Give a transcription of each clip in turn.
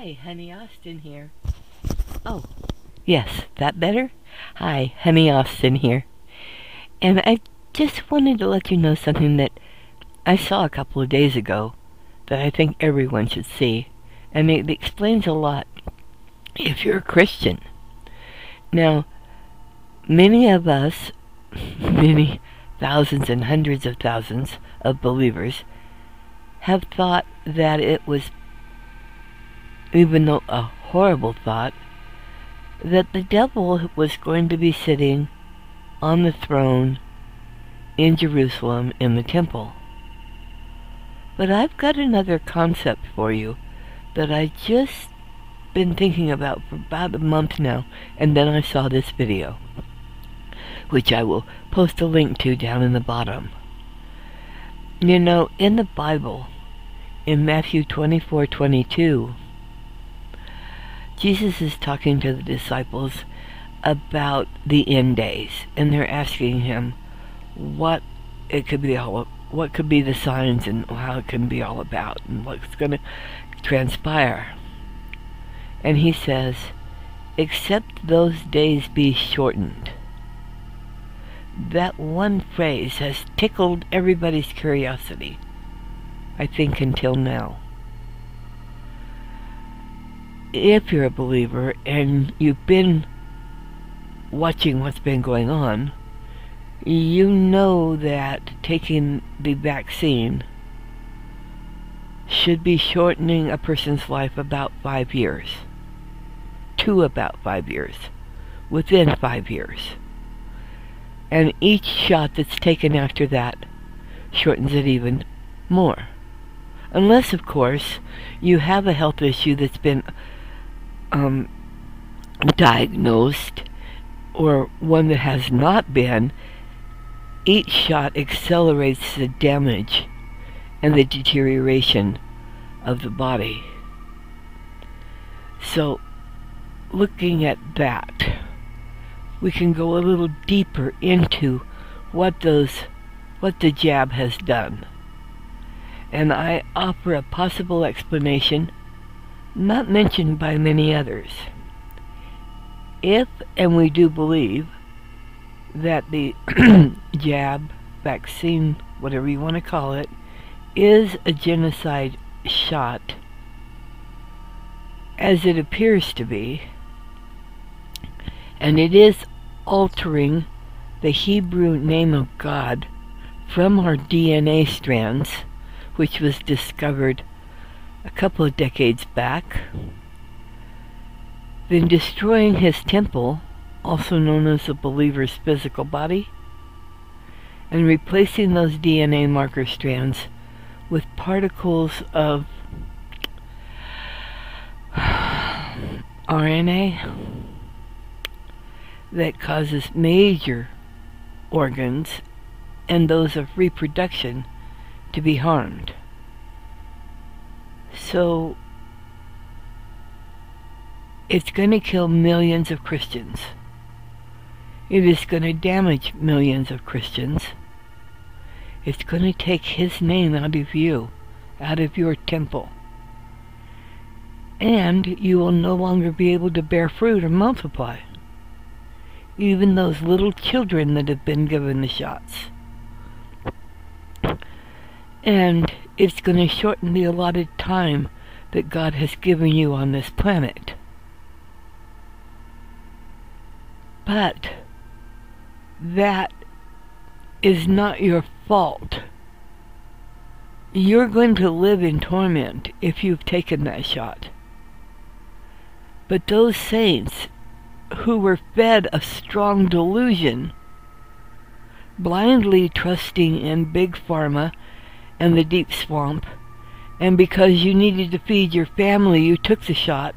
Hi, Honey Austin here. Oh, yes, that better? Hi, Honey Austin here. And I just wanted to let you know something that I saw a couple of days ago that I think everyone should see. And it explains a lot if you're a Christian. Now, many of us, many thousands and hundreds of thousands of believers, have thought that it was, even though a horrible thought, that the devil was going to be sitting on the throne in Jerusalem in the temple. But I've got another concept for you that I just been thinking about for about a month now, and then I saw this video, which I will post a link to down in the bottom. You know, in the Bible, in Matthew 24:22, Jesus is talking to the disciples about the end days, and they're asking him what could be the signs and how it can be all about and what's going to transpire. And he says, except those days be shortened. That one phrase has tickled everybody's curiosity, I think, until now. If you're a believer and you've been watching what's been going on, you know that taking the vaccine should be shortening a person's life about 5 years. To about 5 years. Within 5 years. And each shot that's taken after that shortens it even more. Unless, of course, you have a health issue that's been diagnosed, or one that has not been. Each shot accelerates the damage and the deterioration of the body. So, looking at that, we can go a little deeper into what the jab has done. And I offer a possible explanation not mentioned by many others. If, and we do believe, that the jab, vaccine, whatever you want to call it, is a genocide shot, as it appears to be, and it is altering the Hebrew name of God from our DNA strands, which was discovered a couple of decades back, then destroying his temple, also known as the believer's physical body, and replacing those DNA marker strands with particles of RNA that causes major organs and those of reproduction to be harmed. So it's going to kill millions of Christians. It is going to damage millions of Christians. It's going to take his name out of you, out of your temple. And you will no longer be able to bear fruit or multiply. Even those little children that have been given the shots. And it's going to shorten the allotted time that God has given you on this planet. But that is not your fault. You're going to live in torment if you've taken that shot. But those saints who were fed a strong delusion, blindly trusting in Big Pharma and the deep swamp, and because you needed to feed your family, you took the shot.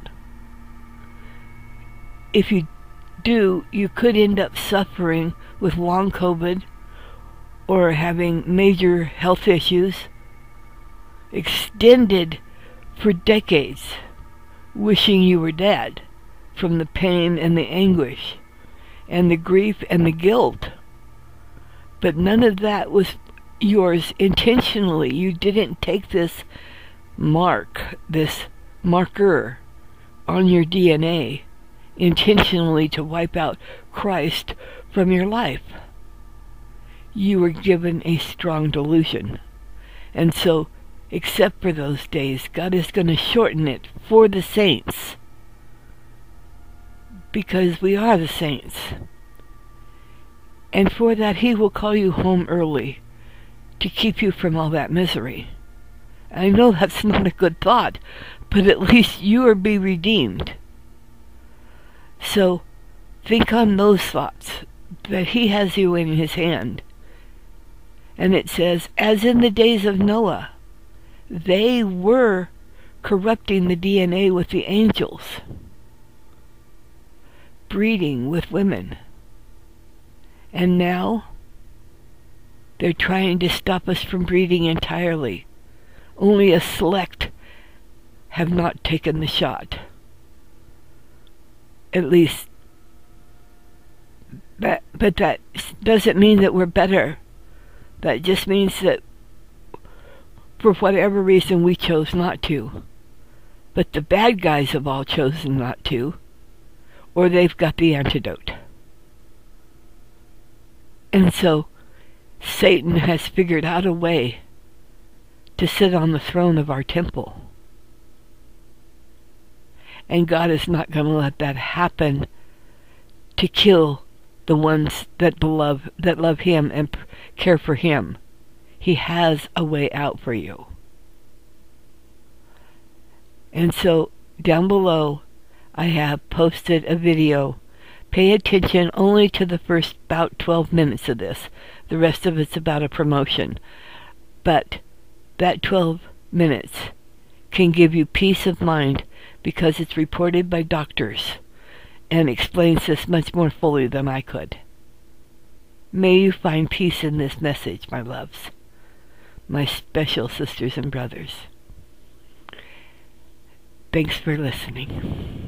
If you do, you could end up suffering with long COVID or having major health issues extended for decades, wishing you were dead from the pain and the anguish and the grief and the guilt. But none of that was yours intentionally. You didn't take this marker on your DNA intentionally to wipe out Christ from your life. You were given a strong delusion. And so, except for those days, God is going to shorten it for the saints. Because we are the saints. And for that, He will call you home early to keep you from all that misery. I know that's not a good thought, but at least you will be redeemed. So, think on those thoughts, that He has you in His hand. And it says, as in the days of Noah, they were corrupting the DNA with the angels, breeding with women. And now, they're trying to stop us from breeding entirely. Only a select have not taken the shot. At least, but that doesn't mean that we're better. That just means that for whatever reason we chose not to. But the bad guys have all chosen not to, or they've got the antidote. And so Satan has figured out a way to sit on the throne of our temple. And God is not going to let that happen to kill the ones that love Him and care for Him. He has a way out for you. And so down below I have posted a video. Pay attention only to the first about 12 minutes of this. The rest of it's about a promotion. But that 12 minutes can give you peace of mind because it's reported by doctors and explains this much more fully than I could. May you find peace in this message, my loves, my special sisters and brothers. Thanks for listening.